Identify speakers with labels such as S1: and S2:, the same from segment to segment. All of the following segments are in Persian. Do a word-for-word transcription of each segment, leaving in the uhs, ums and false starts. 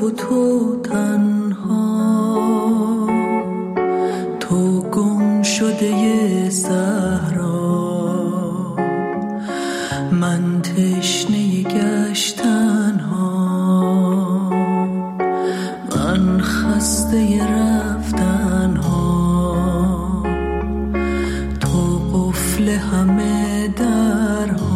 S1: و تو تنها، تو گم شده صحرا، من تشنه گشتن ها، من خسته رفتن ها، تو قفل همه درها.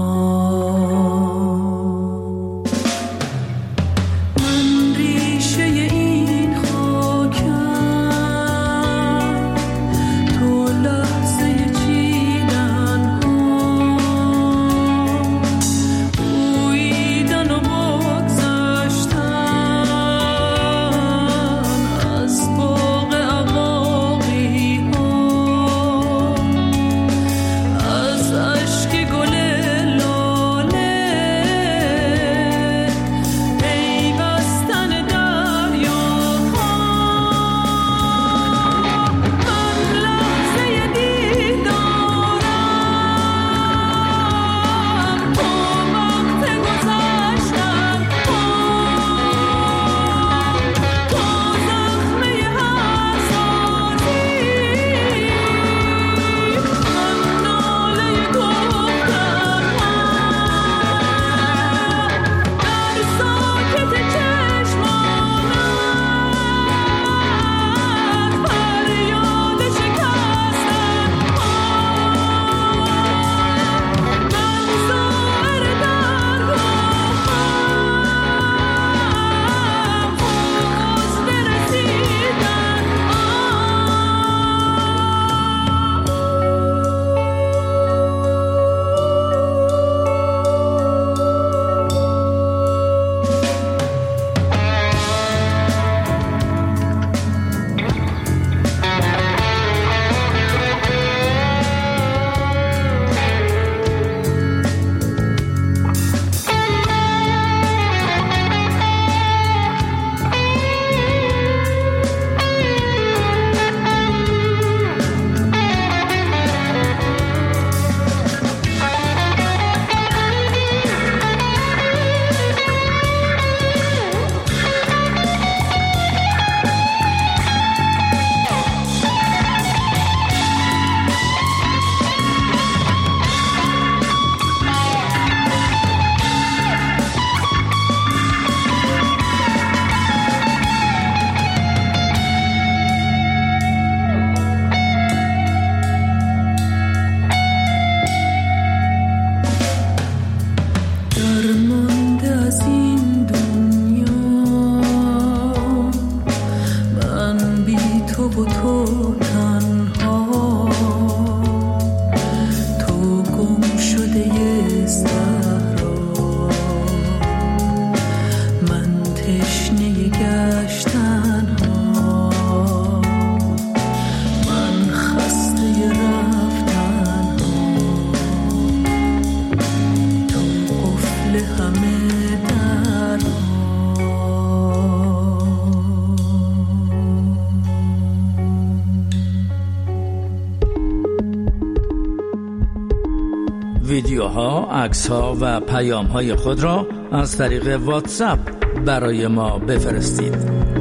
S2: ویدیوها، عکس‌ها و پیام‌های خود را از طریق واتساپ برای ما بفرستید.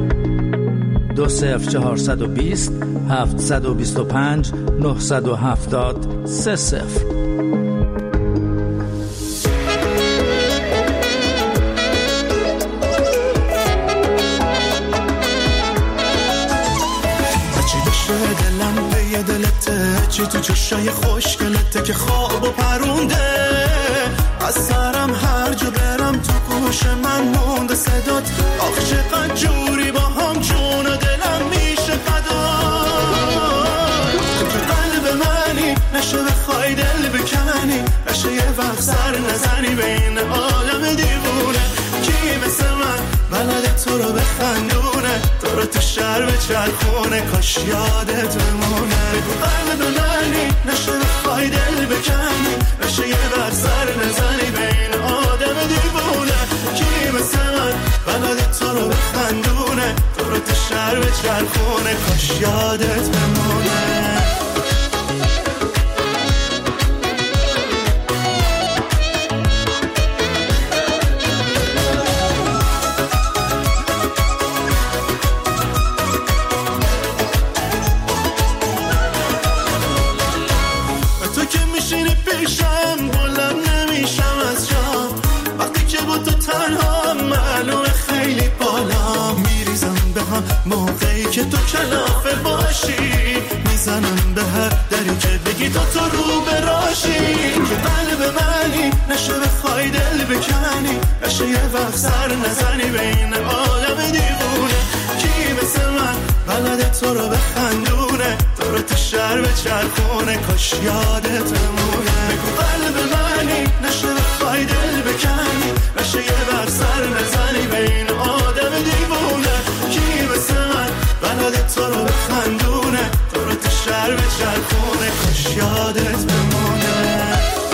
S2: دو صفر چهارصد و بیست هفتصد و بیست و پنج نهصد و هفتاد سه صفر.
S3: چی تو چشای خوشگلته که خواب و پرونده، از سرم هر جا برم تو گوش من مونده صدات. آخ چقدر جوری با هم جون و دلم میشه فدا. تو که قلب منی نشه بخوای دل بکنی، نشه یه وقت سر نزنی بین آدم دیوونه. کی مثل من بلد تو رو بخندونه، تو رو تو شهر بچرخونه، کاش یادت بمونه. بگو قلب منی نشه بخوای دل بکنی، نشه یه بر سر نزنی بین آدم دیوونه. کی مثل من بلد تو رو بخندونه، تو رو تو شهر بچرخونه، کاش یادت بمونه. که تو کلافه باشی، میزنم به هر دری که بگی تو تو رو براشی، که قلب منی نشه بخوای دل بکنی، نشه یه وقت سر نزنی بین عالم دیوونه، کی مثل من بلد تو رو بخندونه، تو رو تو شهر به چرخونه، کاش یادت بمونه. بگو قلب منی نشه بخوای دل بکنی، نشه یه وقت سر نزنی بین آدم دیوونه، کی مثل من بلد تو رو بخندونه، تو رو تو شهر به چرخونه، کاش یادت بمونه.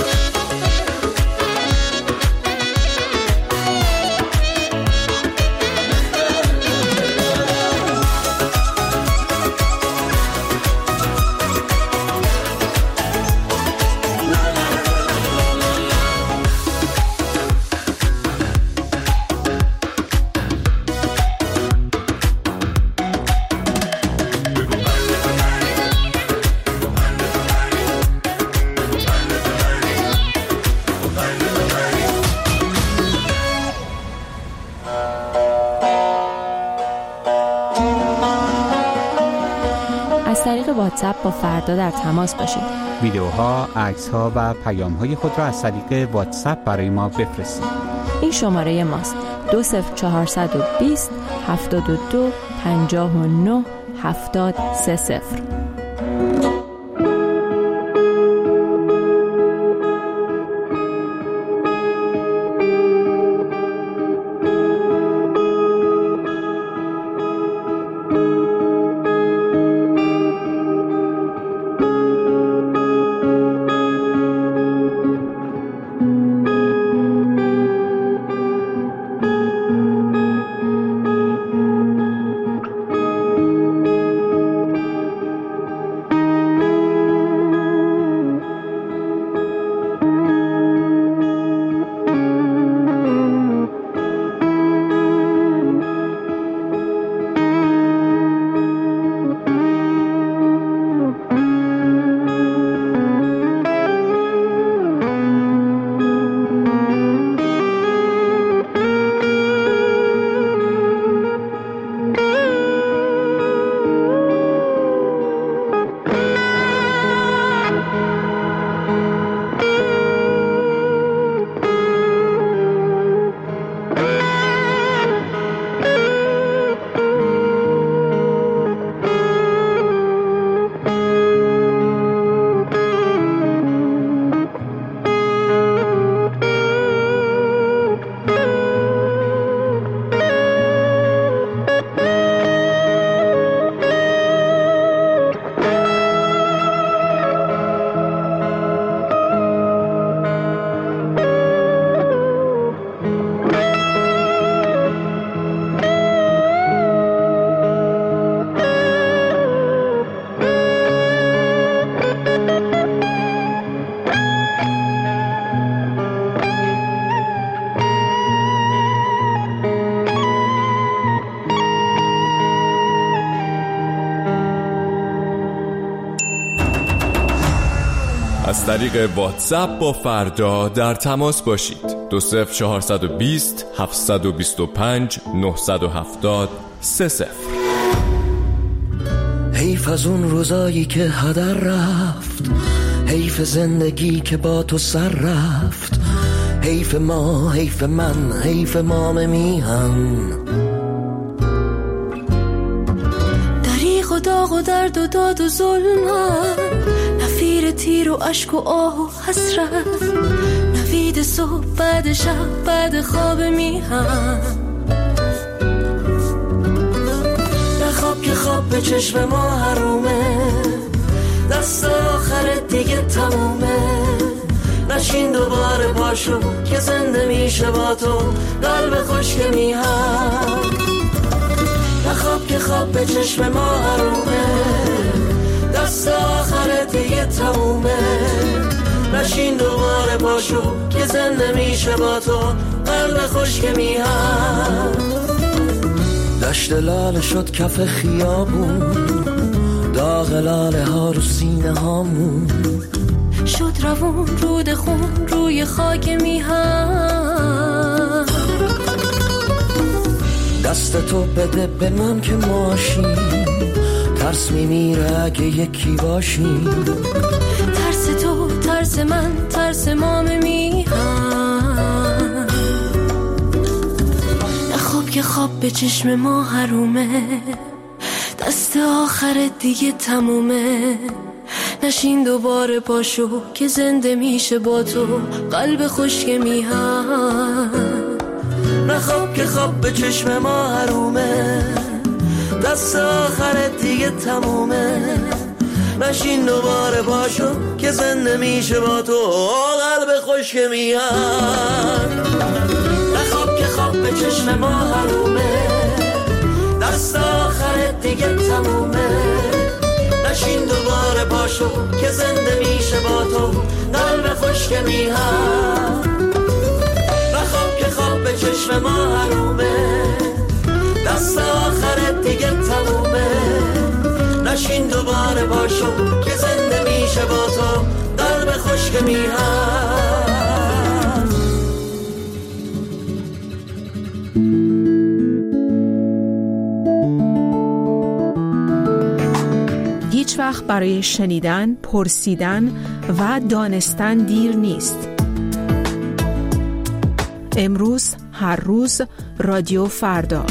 S4: واتساپ با فردا در تماس باشید.
S5: ویدیوها، عکس‌ها و پیام‌های خود را از طریق واتساپ برای ما بفرستید.
S4: این شماره ماست: دو صفر چهارصد و بیست هفتاد و دو پنجاه و نه هفتاد سه صفر.
S6: از طریق واتساپ با فردا در تماس باشید. دو صفر چهارصد و بیست هفتصد و بیست و پنج نهصد و هفتاد سه صفر.
S7: حیف از اون روزایی که هدر رفت، حیف زندگی که با تو سر رفت، حیف ما، حیف من، حیف مام میهن،
S1: دریغ و داغ و درد و داد و ظلمم، نفیر تیر و عشق و آه و حسرت، نوید صبح بعد شب بعد خواب میهن،
S7: نخواب که خواب به چشم ما حرومه، دست آخرت دیگه تمومه، نشین دوباره پاشو که زنده میشه با تو قلب خشک میهن، نخواب که خواب به چشم ما حرومه، دست آخرت دیگه تمومه، نشین دوباره پاشو که زنده میشه با تو قلب خشک میهن. دشت لاله شد کف خیابون، داغ لاله ها رو سینه هامون،
S1: شد روون رود خون روی خاک میهن،
S7: دست تو بده به من که ماشین، ترس میمیره اگه یکی باشیم.
S1: ترس تو، ترس من، ترس ما میهم. نه خواب که خواب به چشم ما حرومه، دست آخر دیگه تمومه. نشین دوباره پاشو که زنده میشه با تو قلب خشک میهم.
S7: نه خواب که خواب به چشم ما حرومه، دست آخر دیگه تمومه. نشین دوباره پاشو که زنده میشه با تو قلب خشک میهم. نه خواب که خواب به چشم ما حرومه، دست آخر دیگه تمومه. نشین دوباره پاشو که زنده میشه با تو قلب خشک میهم. نه خواب که خواب به چشم ما حرومه، دست آخر دیگه تمومه. نشین دوباره پاشو که زنده میشه با تو قلب خشک میهم.
S8: هیچ وقت برای شنیدن، پرسیدن و دانستن دیر نیست. امروز، هر روز، رادیو فردا.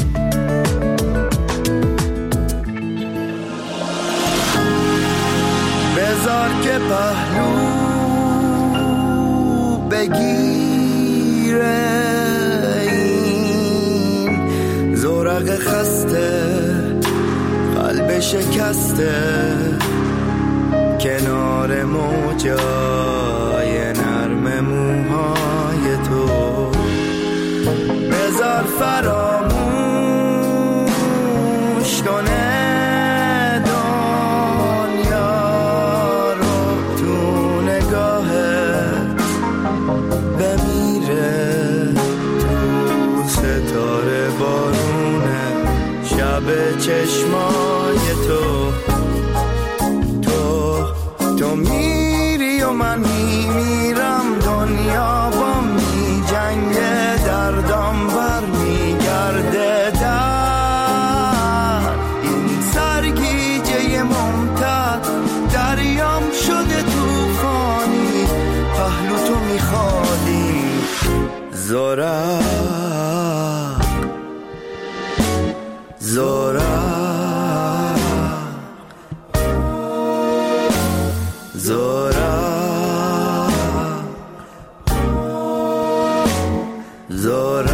S3: بذار که پهلو بگیره این زورق خسته، قلب شکسته کنار موجای نرم موهای تو. بذار فراموش کنه دنیا رو، تو نگاهت بمیره تو ستاره بارونه شب چشمای تو. تو تو میری و من میمیرم، دنیا با می جنگه، دردم بر میگرده در این سرگیجه ممتد. دریام شده توفانی، پهلو تو میخوادی زورق زورق زورق زورق.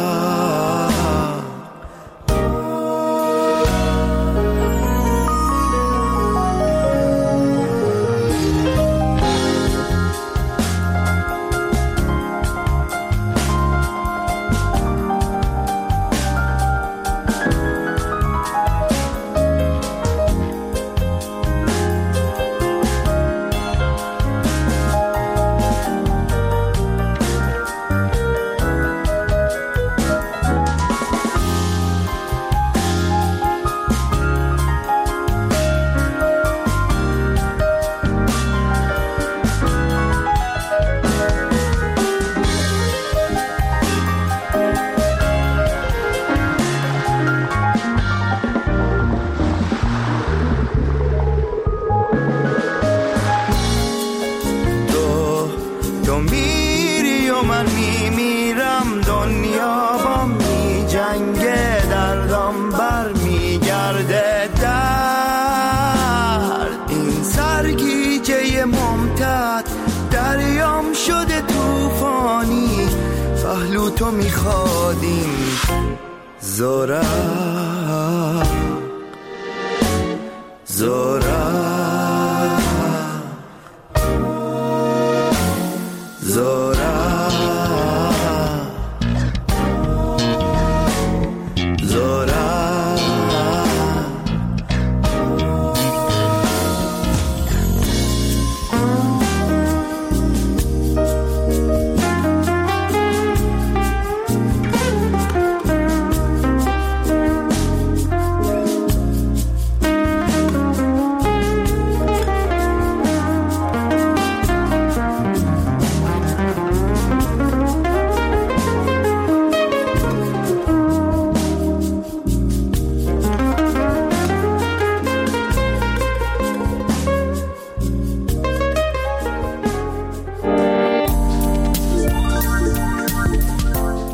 S3: پهلو تو میخوادیم زورق زورق زورق زورق.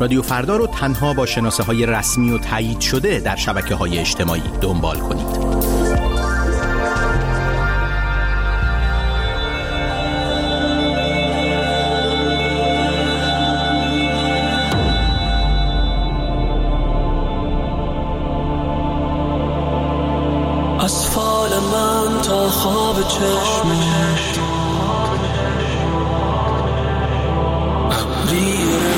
S9: رادیو فردا رو تنها با شناسه های رسمی و تایید شده در شبکه های اجتماعی دنبال کنید.
S7: از فال من تا خواب چشمت ابریه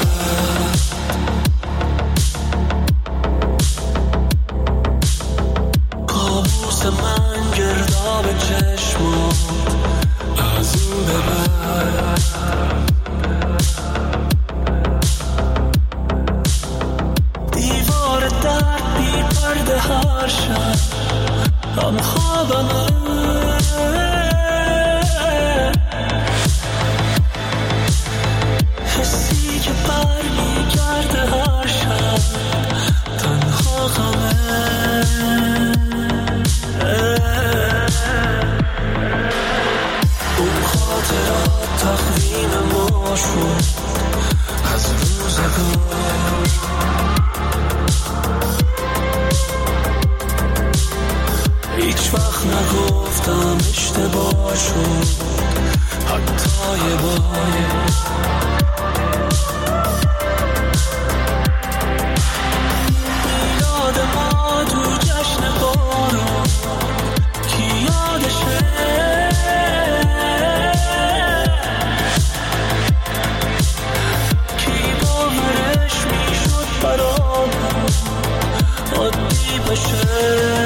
S7: کابوس من گرداب چشمت از این ببر دیوار درد بی پرده هر شب آن خوابمه حسی که برمیگرده هر شب تنها غمه اون خاطرات تقویم ما شد از روزگار هیچ وقت نگفتم اشتباه شد حتی یه بار یاد ما تو جشن بارون کی یادشه کی باورش میشد برام عادی بشه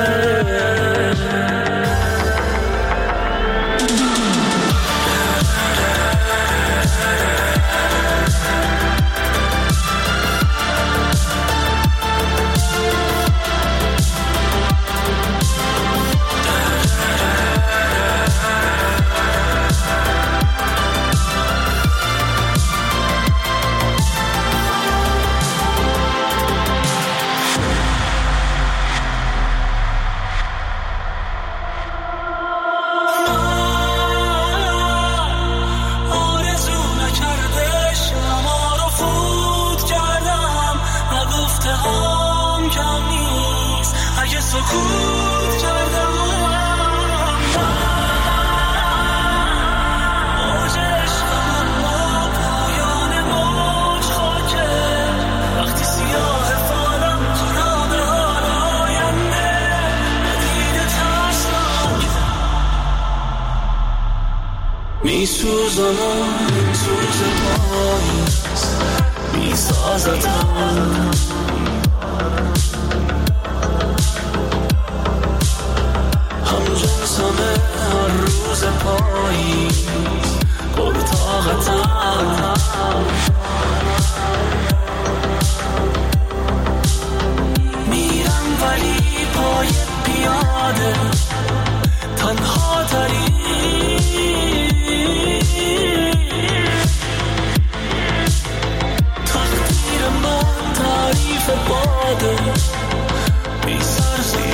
S7: میسوزم سوز پاییز میسازتم هم جنسمه هر روز پاییز پرطاقتم میرم ولی پای پیاده تنها تری تقدیر من تعریف باده بی سرزی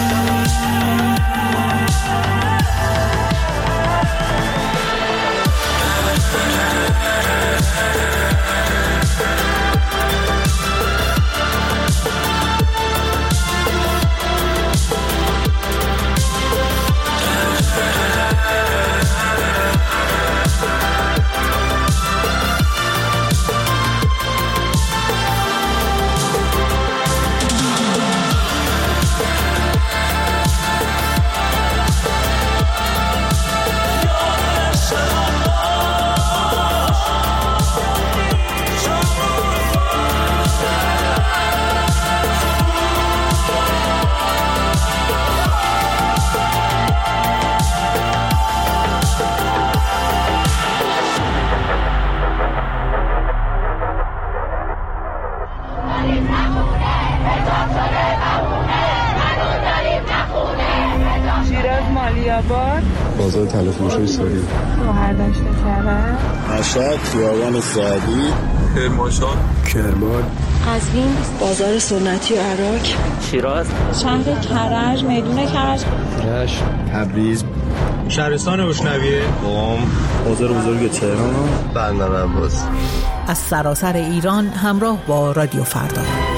S10: بازار تلفروشی ساری
S11: شهرداشت کرد
S10: مشهد خیابان سعدی
S12: کرمانشاه
S10: کرمان
S11: قزوین
S13: بازار سنتی عراق
S14: شیراز
S11: شهر کرج میدون کرج
S10: رشت
S12: تبریز
S15: شهرستان اشنویه
S16: قم بازار بزرگ تهران
S17: بندر عباس
S12: از سراسر ایران همراه با رادیو فردا.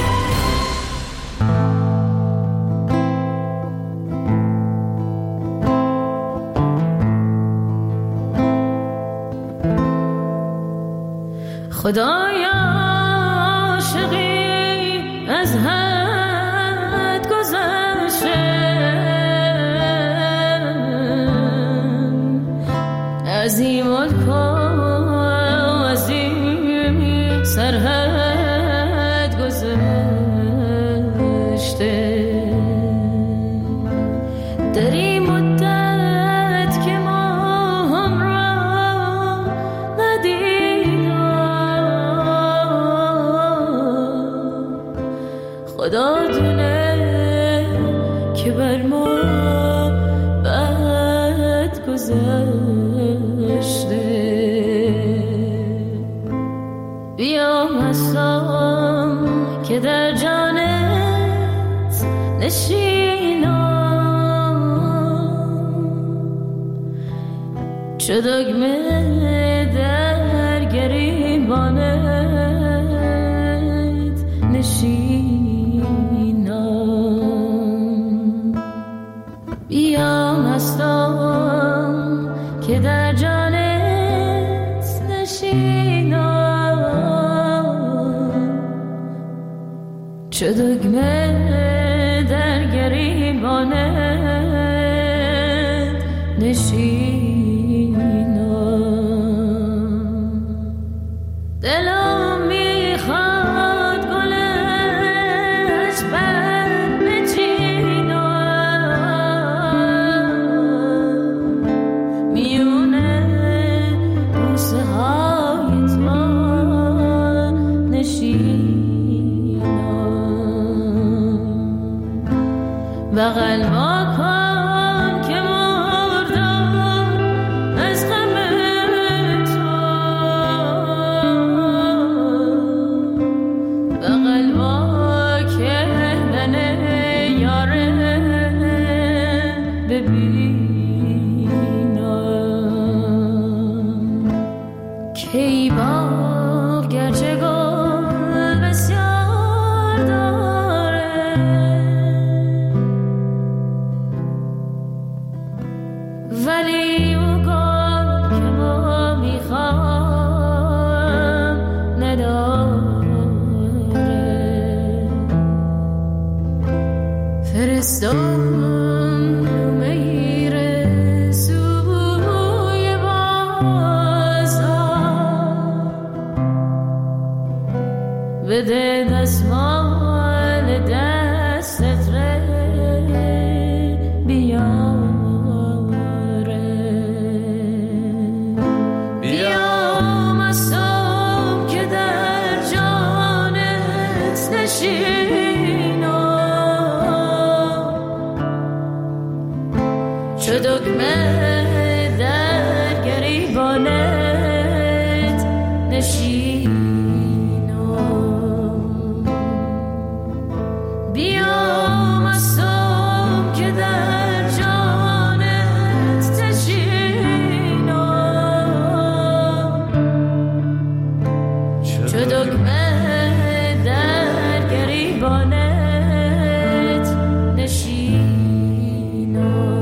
S1: خدایا عاشقی از حد گذشته، از این ملک و از این سرحد گذشته. در این مدت که ما هم را ندیدم، خدا دونه که بر ما بد گذشته. بیا هستم که در جانت نشینم، چو دگمه در گریبانت نشینم. بیا هستم که در جانت نشینم، چو دگمه در گریبانت نشینم. دلم میخواد گلش بر بچینم، میونه بوسه های تو نشینم. بغل ما کن که مردم از غم تو، بغل ما که من یاره ببینم. کی باغ گرچه گل بسیار داره، ولی او گل که ما میخوام نداره. فرستم میره سوی بازار، بده دستمال دستت ره بیاره. بیا مستم که در جانت نشینم، چو دگمه در گریبانت نشینم. بیا مستم که در جانت نشینم، چو دگمه در گریبانت نشینم.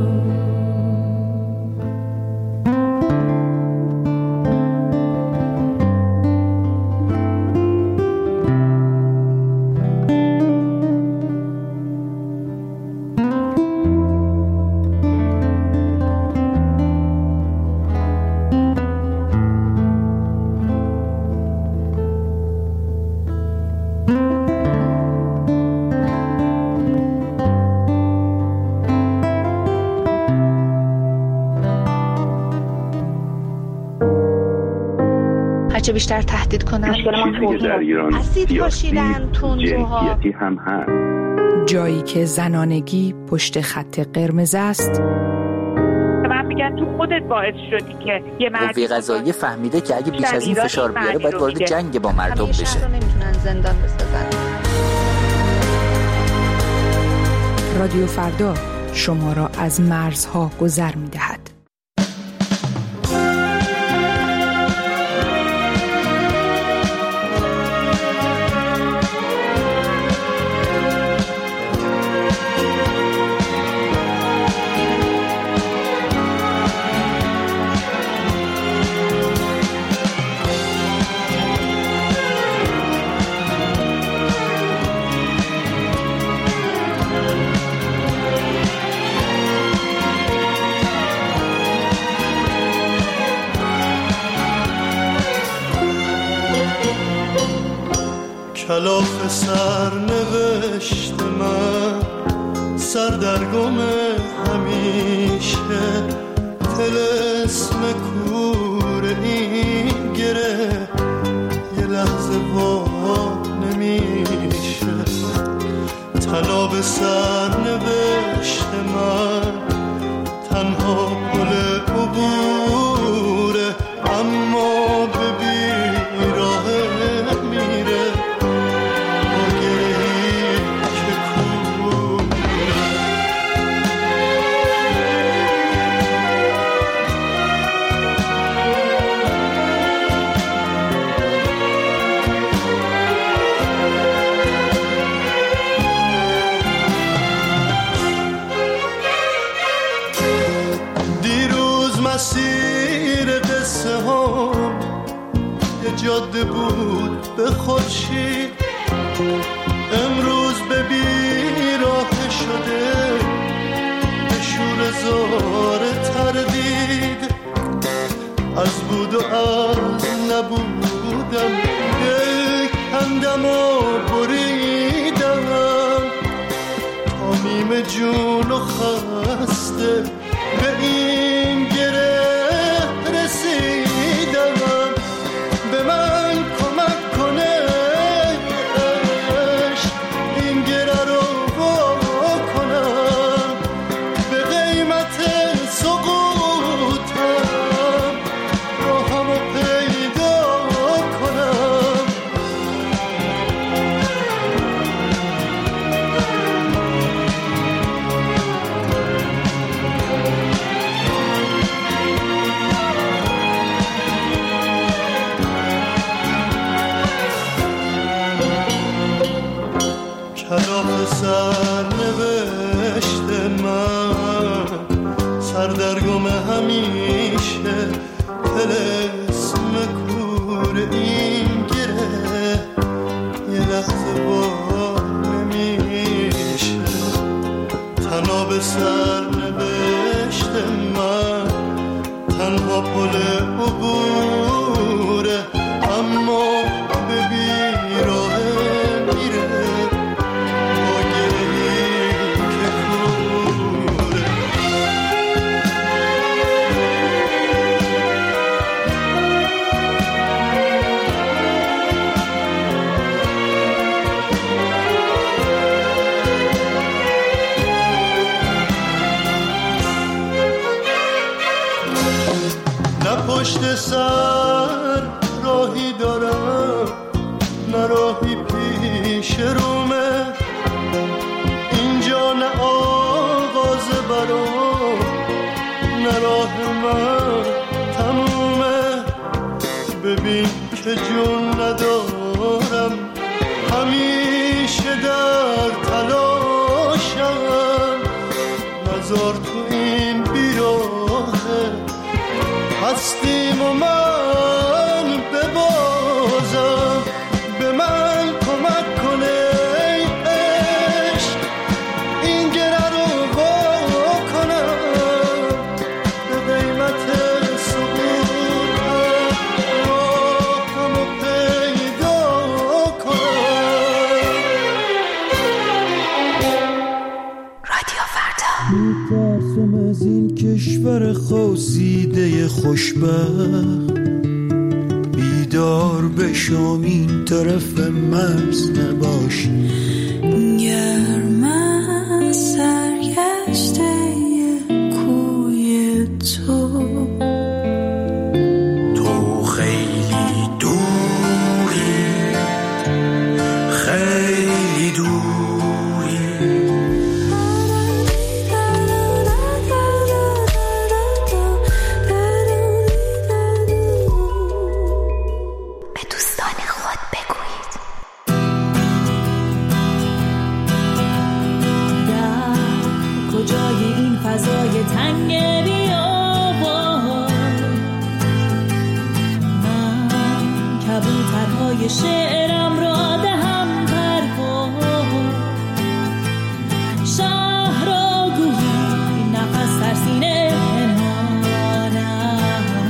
S14: هرچه بیشتر تهدید کنن
S15: چیزی که در ایران
S14: اسید پاشیدن، تندروها،
S15: جنسیتی هم هست.
S8: جایی که زنانگی پشت خط قرمز است.
S16: من میگن تو خودت باعث شدی که یه مرد
S17: قوه قضاییه فهمیده که اگه بیش از این فشار بیاره باید وارد جنگ با مردم بشه.
S14: شهر رو نمیتونن زندان بسازن.
S8: رادیو فردا شما را از مرزها گذر می‌دهد.
S3: کلاف سر نوشت من سردرگم همیشه طلسم کور این گره یه لحظه وا نمیشه تناب سر نوشت من تنها پل عبوره اما به بیراه میره با گرهی که کوره دیروز مسیر قصه ها یه جاده بود به خورشید امروز به بیراه شده به شور زار تردید از بود و از نبودم یک هندم و بریدم تا نیم جون و خسته به این گره رسیدم به من کمک کنه این گره رو وا کنم به قیمت سقوطم راهمو پیدا کنم کلاف سر نوشت من سردرگم همیشه طلسم کور این گره یه لحظه با نمیشه تناب سر نوشت من تنها پل عبوره اما به بیراه میره با گرهی که کوره نه پشت سر راهی دارم نه راهی پیش رومه اینجا نه آغاز برام نه راه من تمومه ببین که جون ندارم همیشه در تلاشم نزار تو این بیراهه هستیم و من ببازم به من کمک کنه ای عشق این گره رو وا کنم به قیمت سقوطم راهمو پیدا کنم.
S1: رادیو فردا
S3: میترسم از این کشور خواسیده خوشبخت بیدار بشم این طرف مرز نباش
S1: گرم سرگشته کوی تو
S3: تو خیلی دوری خیلی دوری
S1: به دوستان خود بگویید
S15: در کجای این فضای تنگ بیابان من کبوترهای شعرم را دهم پرواز شهر را گویی نفس در سینه پنهان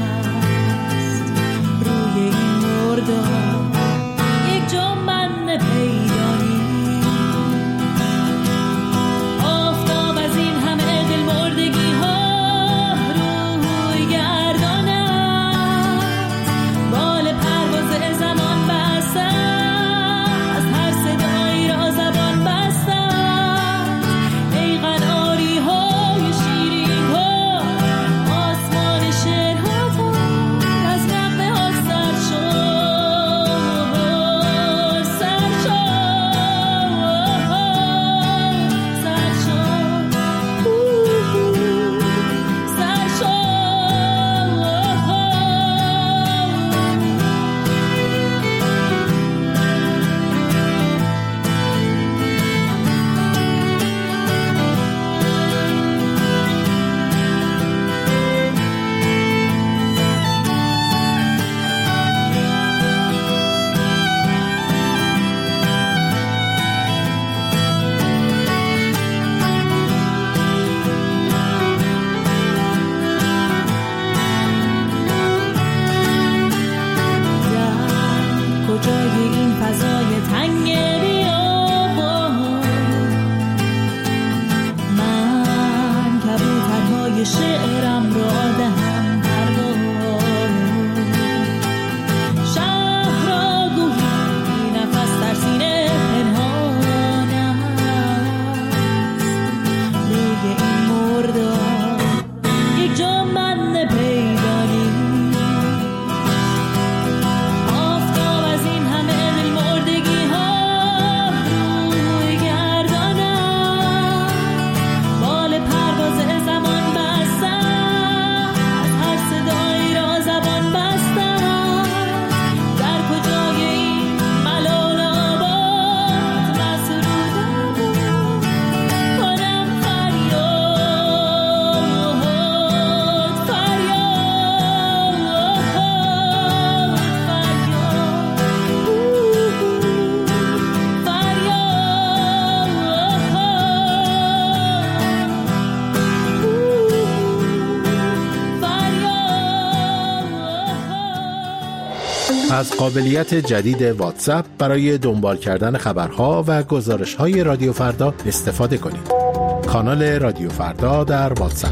S15: است روی این مردان یک جا من نپنهان
S18: از قابلیت جدید واتساپ برای دنبال کردن خبرها و گزارش‌های رادیو فردا استفاده کنید. کانال رادیو فردا در واتساپ.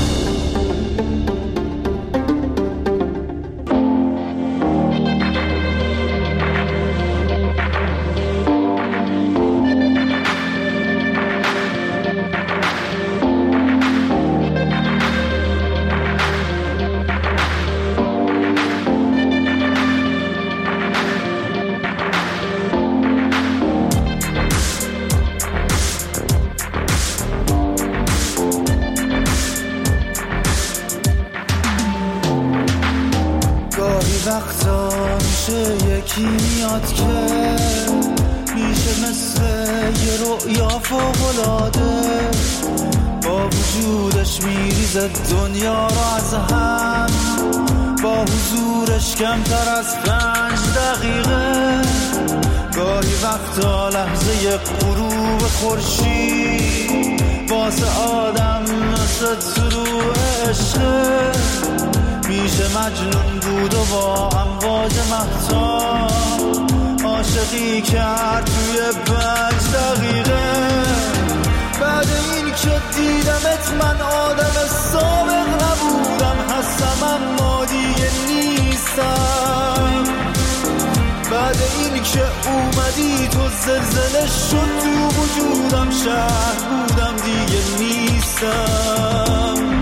S3: وقتا میشه یکی میاد که میشه مثل یه رؤیا فوق‌العاده، با وجودش میریزه دنیا رو از هم، با حضورش کمتر از پنج دقیقه. گاهی وقتا لحظه غروب خورشید واسه آدم مثل طلوع عشقه، میشه مجنون بود و با امواج مهتاب عاشقی کرد توی پنج دقیقه. بعد این که دیدمت من آدم سابق نبودم، هستم اما دیگه نیستم. بعد این که اومدی تو زلزله شد تو وجودم، شهر بودم دیگه نیستم.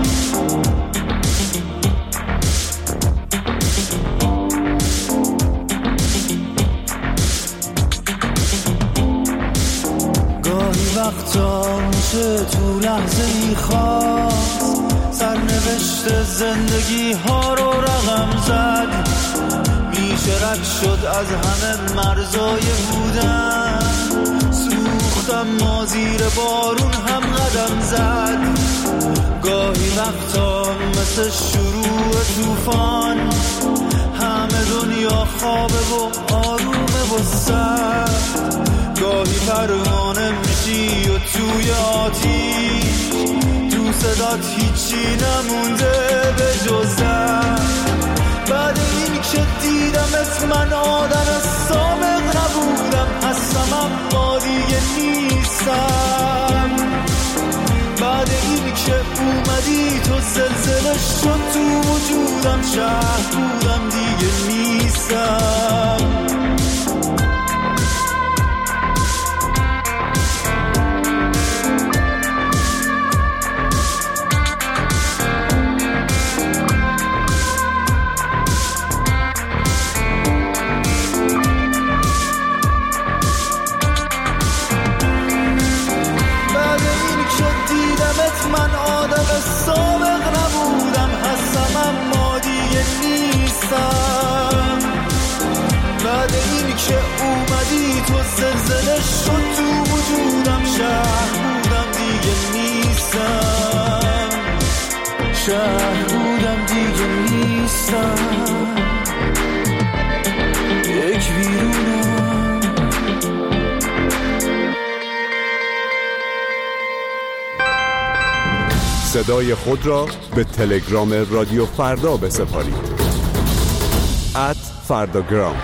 S3: وقتا میشه تو لحظه ای خواست سرنوشت زندگی ها رو رقم زد، میشه رد شد از همه مرزای بودن، سوختم ما زیر بارون هم قدم زد. گاهی وقتا مثل شروع طوفان همه دنیا خوابه و آرومه و سرد، گاهی پروانه میشی و توی آتیش تو صدات هیچی نمونده به جز درد. بعد این که دیدمت من آدم سابق نبودم، هستم اما دیگه نیستم. بعد این که اومدی تو زلزله شد تو وجودم، شهر بودم دیگه نیستم. من آدم سابق نبودم، هستم اما دیگه نیستم. بعد این که اومدی تو زلزله شد تو وجودم، شهر بودم دیگه نیستم. شهر بودم دیگه نیستم. یک ویرونم.
S19: صدای خود را به تلگرام رادیو فردا بسپارید. ات فرداگرام.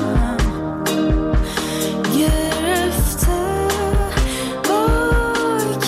S1: گرفته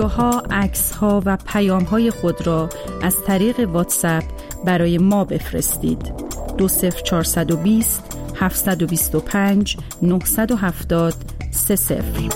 S8: ها، عکس ها و پیام های خود را از طریق واتساپ برای ما بفرستید. دو صفر چهارصد و بیست هفتصد و بیست و پنج نهصد و هفتاد سه صفر.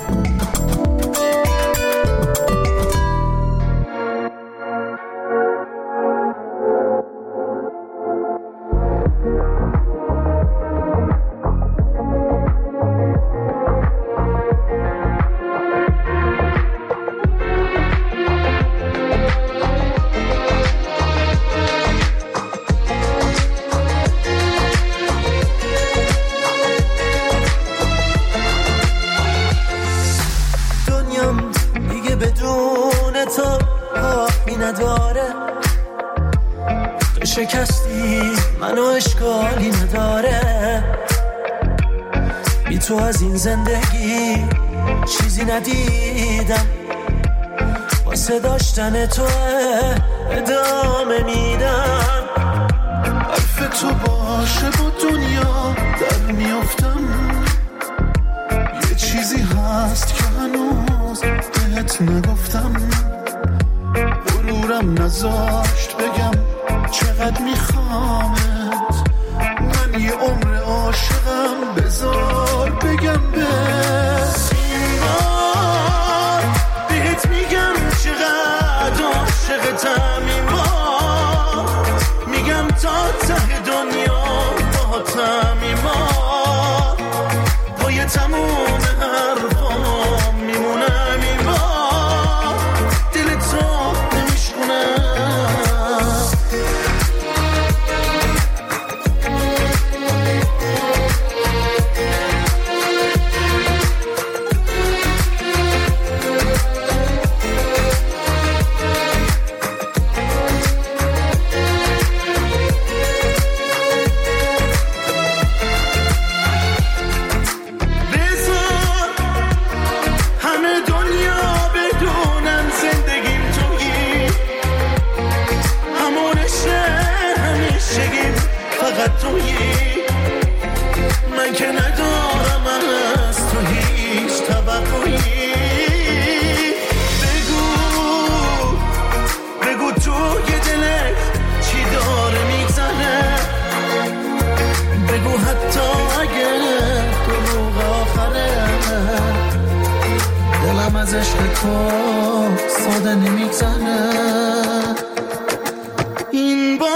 S7: شکستی منو اشکالی نداره، بی تو از این زندگی چیزی ندیدم، واسه داشتن تو ادامه میدم.
S3: حرف تو باشه با دنیا در میافتم، یه چیزی هست که هنوز بهت نگفتم، غرورم نذاشت بگم چقدر میخوامت، من یه عمر عاشقم، بذار بگم به این بار بهت میگم چقدر عاشقتم، این بار میگم تا ته دنیا باهاتم، این بار پای تموم حرفام میمونم، این بار دل تو نمیشکنم. من که ندارم از تو هیچ توقعی، بگو بگو تو یه دلت چی داره میگذره، بگو حتی اگه دروغ آخره، دلم از عشق تو ساده نمیگذره. این بار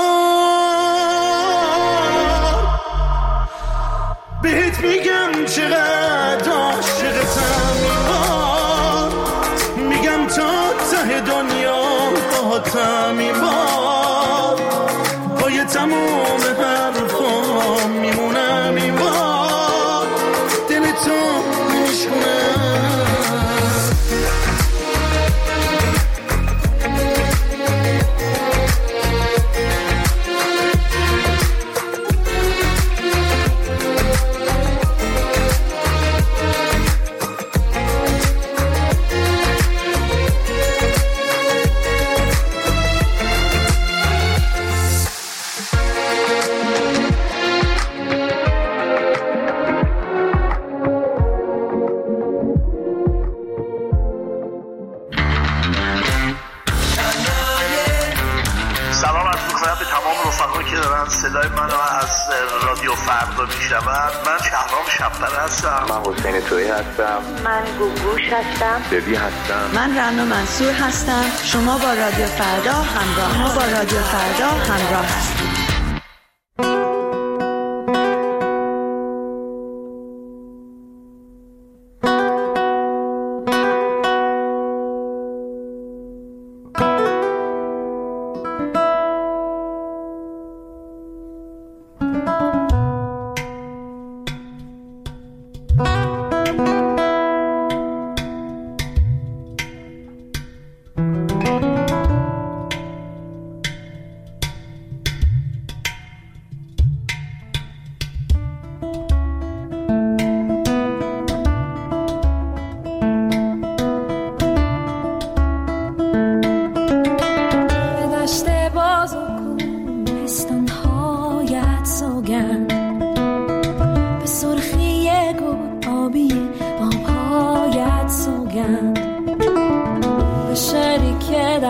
S3: بهت میگم چقدر عاشقتم، این بار میگم تا ته دنیا باهاتم، این بار پای تموم حرفام میمونم، این بار دل تو نمیشکنم.
S20: صدای منو از رادیو فردا میشنون. من شهرام شب‌پره هستم.
S21: من حسین تویی هستم.
S14: من گوگوش هستم.
S21: ببی هستم.
S13: من رنا منصور هستم. شما با رادیو فردا همراه ما با رادیو فردا همراه هستید.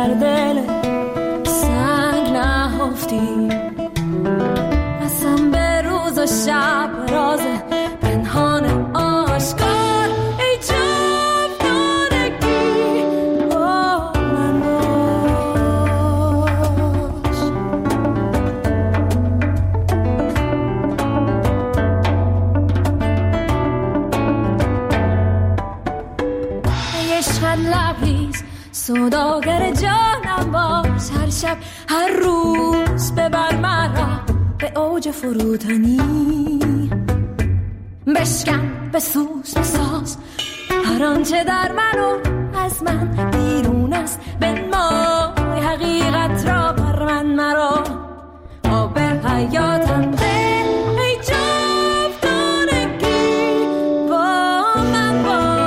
S1: در دل سنگ نهفتی، قسم به روز و شب راز پنهان آشکار، ای جاودانگی با من باش. ای عشقت لبریز سوداگر جانم باش، هر شب هر روز ببر مرا به اوج فروتنی، بشکن بسوز بساز هر آنچه در من و از من بیرون است، بنمای حقیقت را بر من مرا، آب حیاتم ده ای جاودانگی با من باش.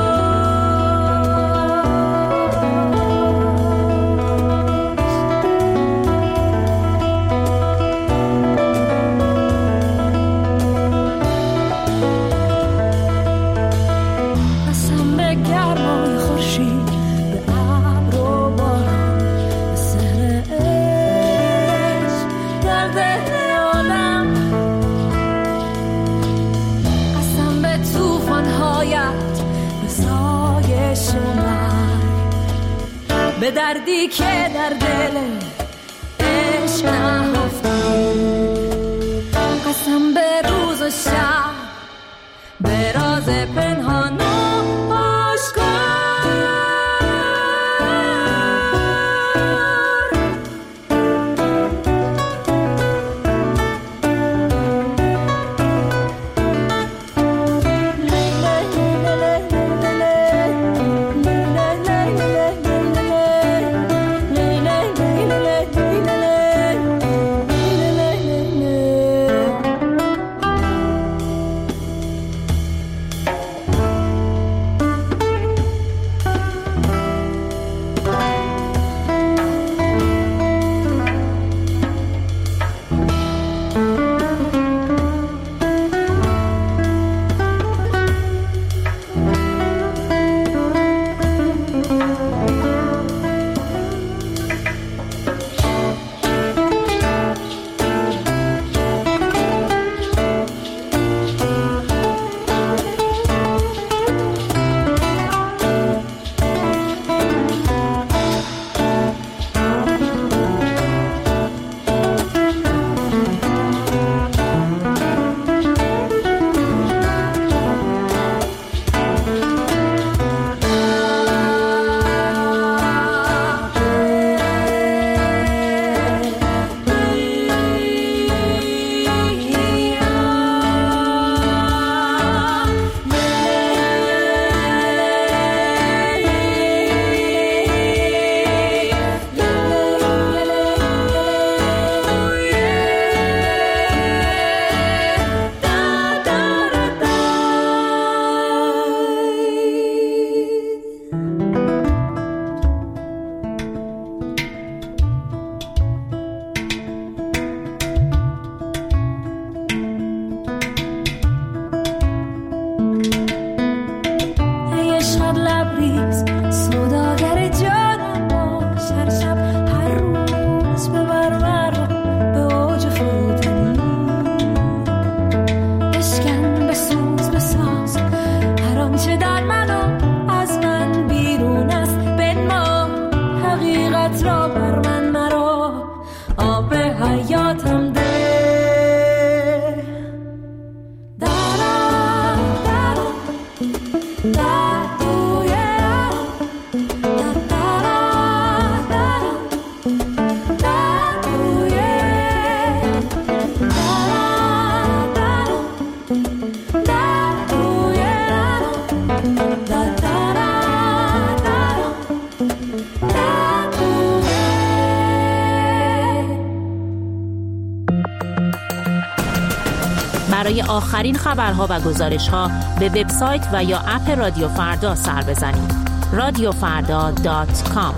S1: قسم به گرمای خورشید، به ابر و باران، به سحر عشق در دل آدم، قسم به طوفان‌هایت، به سایش من، به دردی که در دل عشق نهفتی، قسم به روز و شب، به راز پنهان و آشکار.
S2: برای آخرین خبرها و گزارش‌ها به وبسایت و یا اپ رادیو فردا سر بزنید. رادیو فردا دات کام.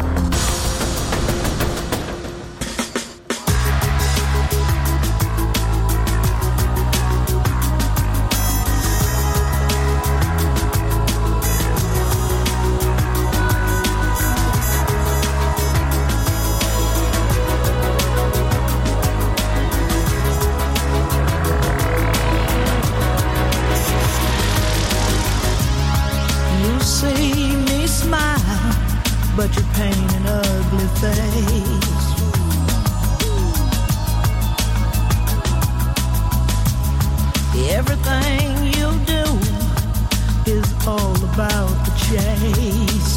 S7: Everything you do is all about the chase.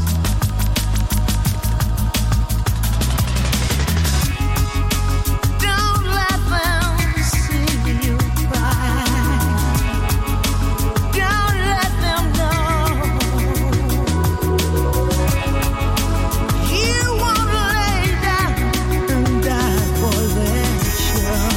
S7: Don't let them see you cry. Don't let them know you won't lay down and die for their show.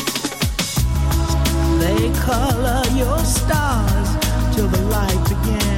S7: Color your stars till the light begins.